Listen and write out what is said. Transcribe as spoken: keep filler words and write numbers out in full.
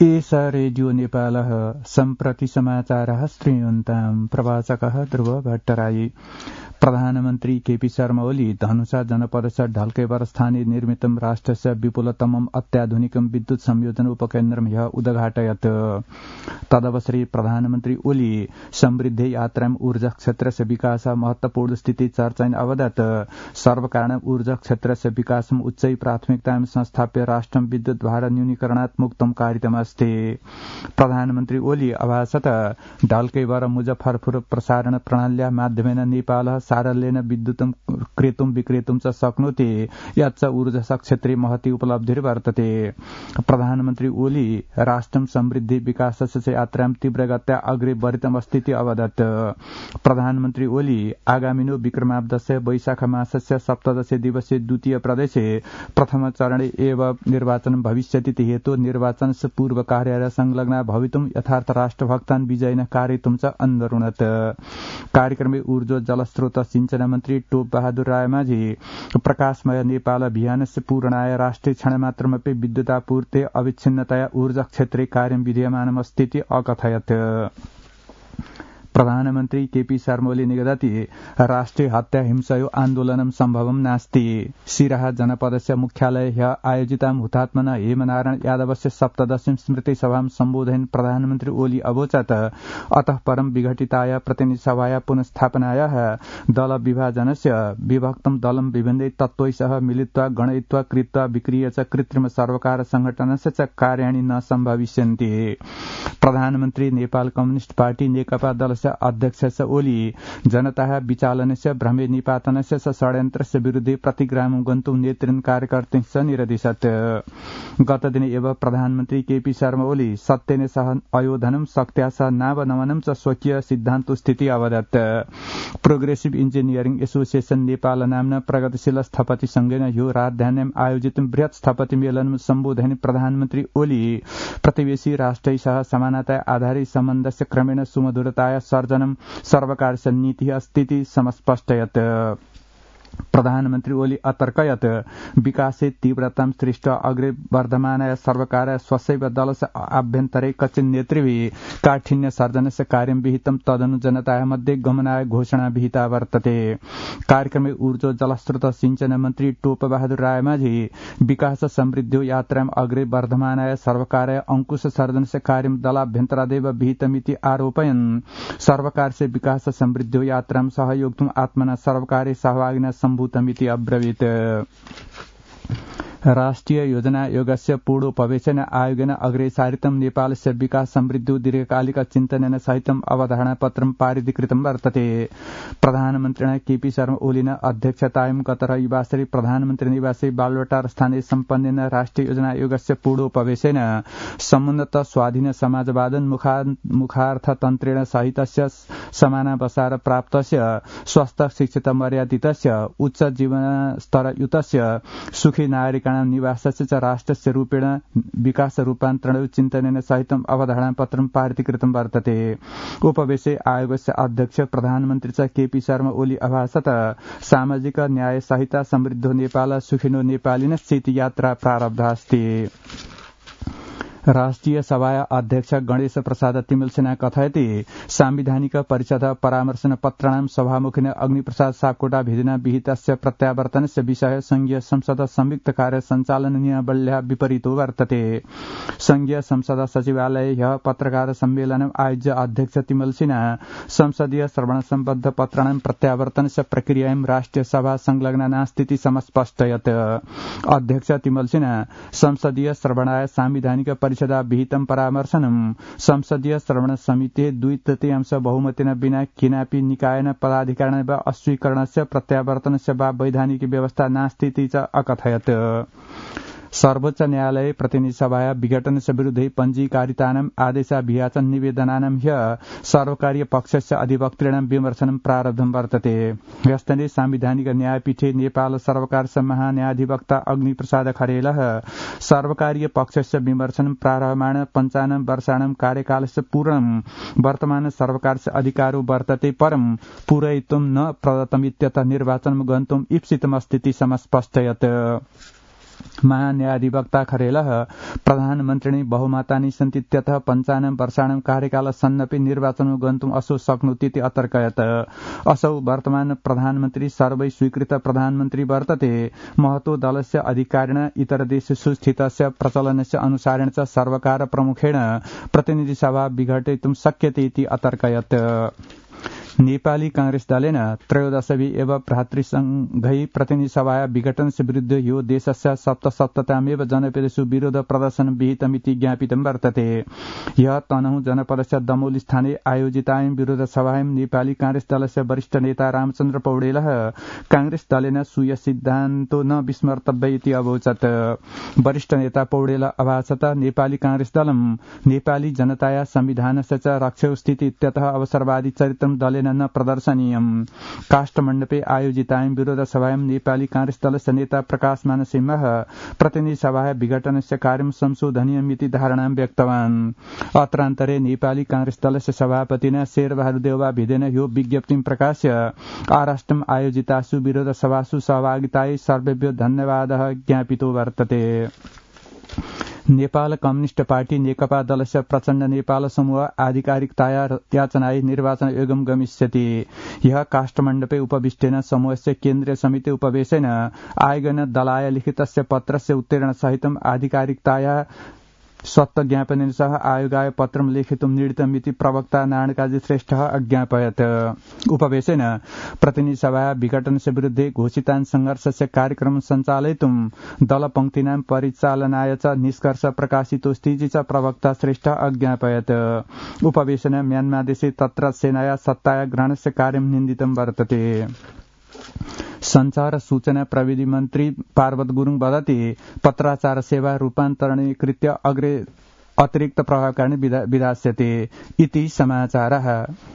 एष रेडियो नेपालः सम्प्रति समाचारः श्रूयन्ताम् प्रवाचकः ध्रुव भट्टराई। प्रधानमन्त्री केपी शर्मा ओली धनुषा जनपदस्य ढल्केवर स्थाने निर्मितं राष्ट्रस्य विपुलतमम् अत्याधुनिकं विद्युत संयोजन उपकेन्द्रं ह्यः उद्घाटयत्। तदवसरे प्रधानमन्त्री ओली समृद्धि यात्राम् ऊर्जा क्षेत्रस्य विकासः महत्वपूर्ण स्थिति चर्चयन् अवदत् सर्वकारणम् ऊर्जा क्षेत्रस्य विकासम् उच्चै प्राथमिकतां संस्थाप्य राष्ट्रं विद्युत भार न्यूनीकरणात् मुक्तं कारितमस्ति। प्रधानमन्त्री ओली अभाषत ढल्केवर मुजफ्फरपुर प्रसारण प्रणाल्या माध्यमेन नेपालः सारल्येन विद्युतं क्रेतुं विक्रेतुं च शक्नोति यच्च ऊर्जा क्षेत्रे महती उपलब्धिर्वर्तते। प्रधानमन्त्री ओली राष्ट्रं समृद्धि विकासस्य यात्रां तीव्रगत्या अग्रे वर्धितमस्तीति अवदत्। प्रधानमन्त्री ओली आगामिनो विक्रमाब्दस्य वैशाख मासस्य सप्तदश दिवसे द्वितीय प्रदेशे प्रथम चरणे एव निर्वाचन भविष्यति हेतु निर्वाचनस्य पूर्व कार्यालय संलग्ना भवितुं यथार्थ राष्ट्रभक्तान् विजयिनः कारयितुं च अन्दरुणत्। कार्यक्रमे ऊर्जा जलस्रोत सिंचन मन्त्री टोप बहादुर रायमाझी प्रकाशमय नेपाल अभियानस्य पूर्णाय राष्ट्रिय क्षणमात्रमपि विद्युतापूर्ते अविच्छिन्नतया ऊर्जा क्षेत्रे कार्यं विधीयमानमस्तीति अकथयत्। प्रधानमन्त्री केपी शर्मा ओली निगदति राष्ट्रिय हत्या हिंसयो आन्दोलनं सम्भवं नास्ति। सिराहा जनपदस्य मुख्यालये ह्यः आयोजितां हुतात्मना हेमनारायण यादवस्य सप्तदशीं स्मृति सभां सम्बोधयन् प्रधानमन्त्री ओली अवोचत् अतः परं विघटिताय प्रतिनिधिसभाया पुनस्थापनायाः दल विभाजनस्य विभक्तं दलं विभिन्नै तत्त्वैः सह मिलित्वा गणयित्वा कृत्वा विक्रिय च कृत्रिम सर्वकार संघटनस्य च कार्याणि न सम्भविष्यन्ति। प्रधानमन्त्री नेपाल कम्युनिस्ट पार्टी नेकपा दल अध्यक्ष ओली जनताः विचालनस्य भ्रमे निपातनस्य च षड्यन्त्रस्य विरुद्धे प्रतिग्रामं गन्तुं नेतृन् कार्यकर्तृंश्च निरदिशत्। गतदिने एव प्रधानमन्त्री केपी शर्मा ओली सत्येन सह अयोधनं शक्त्या सह नावनमनं च स्वकीय सिद्धान्त स्थिति अवदत्। प्रोग्रेसिभ इन्जिनियरिङ एसोसिएशन नेपाल नाम्ना प्रगतिशील स्थपति संघेन ह्यो राजधानीमा आयोजित बृहत् स्थपति मेलनमा सम्बोधयन् प्रधानमन्त्री ओली प्रतिवेशी राष्ट्रै सह समानता आधारित सम्बन्धस्य क्रमेण सुमधुरताय सर्जनम सर्वकारस्य नीतिः अस्तीति समस्पष्टयत्। प्रधानमन्त्री ओली अतर्कयत् विकासे तीव्रतां सृष्ट अग्रे वर्धमानाय सर्वकाराय स्वस्यैव दलस्य आभ्यन्तरे कच्चिन् नेतृभिः काठिन्य सर्जनस्य कार्यं विहितं तदनु जनतायाः मध्ये गमनाय घोषणा विहिता वर्तते। कार्यक्रमे ऊर्जा जलस्रोत सिंचन मन्त्री टोप बहादुर रायमाझी विकास समृद्धियो यात्रां अग्रे वर्धमानाय सर्वकाराय अंकुश सर्जनस्य कार्यं दलाभ्यन्तरादेव विहितमिति आरोपयन् सर्वकारस्य विकास समृद्धियो यात्रां सहयोक्तुम् आत्मना सर्वकारे सहभागिनः सम्भूतमिति अब्रवीत्। राष्ट्रिय योजना आयोगस्य पूर्णोपवेशन आयोगेन अग्रे सारितं नेपालस्य विकास समृद्धि दीर्घकालिक चिन्तनेन सहितं अवधारणा पत्रं पारितीकृतं वर्तते। प्रधानमन्त्रिणा केपी शर्मा ओलिना अध्यक्षतायां गत रविवासरे प्रधानमन्त्री निवासे बालुवाटार स्थाने सम्पन्नेन राष्ट्रिय योजना आयोगस्य पूर्णोपवेशेन समुन्नत स्वाधीन समाजवादन मुखार्थतन्त्रेण सहितस्य समानावसर प्राप्तस्य स्वस्थ शिक्षित मर्यादितस्य उच्च जीवनस्तरयुतस्य सुखी नागरिकाणां निवासस्य च राष्ट्रस्य रूपेण विकास रूपान्तरण चिन्तनेन सहितं अवधारणा पत्रं पारितीकृतं वर्तते। उपवेशे आयोगस्य अध्यक्ष प्रधानमन्त्री च केपी शर्मा ओली अभाषत सामाजिक न्याय सहित समृद्धो नेपाल सुखिनो नेपालिनश्चेति यात्रा प्रारब्धास्ति। राष्ट्रिय सभाया अध्यक्ष गणेश प्रसाद तिमिलसेना कथयति सांविधानिक परिषद परामर्शन पत्राणां सभामुखिन अग्निप्रसाद सापकोटा भेदिना विहितस्य प्रत्यावर्तनस्य विषय संघीय संसद संयुक्त कार्य संचालन नियमावल्याः विपरीतो वर्तते। संघीय संसद सचिवालये ह्यः पत्रकार सम्मेलनम् आयोज्य अध्यक्ष तिमिलसेना संसदीय श्रवण सम्बद्ध पत्राणां प्रत्यावर्तनस्य प्रक्रियायां राष्ट्रिय सभा संलग्ना नास्तीति समस्पष्टयत्। अध्यक्ष तिमिलसेना संसदीय श्रवणाय सांविधानिक परिषदा विहितं परामर्शनं संसदीय श्रवण समितिः द्वि तृतीयांश बहुमतेन विना केनापि निकायेन पदाधिकारिणेन वा अस्वीकरणस्य प्रत्यावर्तनस्य वा वैधानिक व्यवस्था नास्तीति च अकथयत्। सर्वोच्च न्यायालये प्रतिनिधिसभाया विघटनस्य विरुद्धे पञ्जीकारितानाम् आदेशाभियाचन निवेदनानां ह्यः सर्वकारीय पक्षस्य अधिवक्तॄणां विमर्शनं प्रारब्धं वर्तते। ह्यस्तने सांविधानिक न्यायपीठे नेपाल सर्वकारस्य महान्यायाधिवक्ता अग्निप्रसाद खरेलः सर्वकारीय पक्षस्य विमर्शनं प्रारभमाण पञ्चानन वर्षाणां कार्यकालस्य पूर्णं वर्तमान सर्वकारस्य अधिकारो वर्तते परं पूरयितुं न प्रदत्तमित्यतः निर्वाचनं गन्तुम् ईप्सितमस्तीति समस्पष्टयत्। महान्यायाधिवक्ता खरेलः प्रधानमन्त्रिणी बहुमतानि सन्ति त्यतः पञ्चानं वर्षाणां कार्यकालसन्नपि निर्वाचनं गन्तुम् असौ शक्नोतीति अतर्कयत्। असौ वर्तमान प्रधानमन्त्री सर्वै स्वीकृत प्रधानमन्त्री वर्तते। महतो दलस्य अधिकारिणा इतरदेशेषु स्थितस्य प्रचलनस्य अनुसारेण च सर्वकार प्रमुखेण प्रतिनिधिसभा विघटयितुं शक्यते इति अतर्कयत्। नेपाली कांग्रेस दलेन त्रयोदशवि एव भ्रातृसङ्घै प्रतिनिधिसभाया विघटनस्य विरुद्ध यो देशस्य सप्तसप्ततामेव जनपदेषु विरोध प्रदर्शन विहितमिति ज्ञापितं वर्तते। ह्यः तनहुँ जनपदस्य दमौली स्थाने आयोजितायां विरोधसभायां नेपाली कांग्रेस दलस्य वरिष्ठ नेता रामचन्द्र पौडेलः कांग्रेस दलेन स्वीय सिद्धान्तो न विस्मर्तव्य इति अवोचत्। वरिष्ठ नेता पौडेल अभाषत नेपाली कांग्रेस दलं नेपाली जनताया संविधानस्य च रक्षौ स्थिति इत्यतः अवसरवादी चरित्रं दलेन न प्रदर्शनीयम्। काष्ठमण्डपे आयोजितायां विरोधसभायां नेपाली कांग्रेस दलस्य नेता प्रकाश मानसिंहः प्रतिनिधिसभाया विघटनस्य कार्यं संशोधनीयमिति धारणां व्यक्तवान्। अत्रान्तरे नेपाली कांग्रेस दलस्य सभापतिना शेरबहादुर देउवा भिदेन यो विज्ञप्तिं प्रकाश्य आराष्ट्रम् आयोजितासु विरोधसभासु सहभागितायै सर्वेभ्यो धन्यवादः ज्ञापितो वर्तते। नेपाल कम्युनिष्ट पार्टी नेकपा दलस्य प्रचण्ड नेपाल समूह आधिकारिकताया याचनाय निर्वाचन आयोगं गमिष्यति। ह्यः काष्ठमण्डपे उपविष्टेन समूहस्य केन्द्रीय समिति उपवेशेन आयोगेन दलाय लिखितस्य पत्रस्य उत्तीर्ण सहितम् आधिकारिकताया स्वत्व ज्ञापनेन सह आयोगाय पत्रं लेखितुं निर्णीतमिति प्रवक्ता नारायणकाजी श्रेष्ठः अज्ञापयत्। उपवेशेन प्रतिनिधिसभाया विघटनस्य विरुद्धे घोषितान् संघर्षस्य कार्यक्रमं सञ्चालयितुं दलपङ्क्तीनां परिचालनाय च निष्कर्ष प्रकाशितोऽस्तीति च प्रवक्ता श्रेष्ठः अज्ञापयत्। उपवेशेन म्यान्मादेशे तत्र सेनाया सत्ताया ग्रहणस्य कार्यं निन्दितं वर्तते। संचार सूचना प्रविधि मन्त्री पार्वत गुरुङ वदति पत्राचार सेवा रूपान्तरणीकृत्य अग्रे अतिरिक्त प्रभावकारिणी विधास्यते इति समाचारः।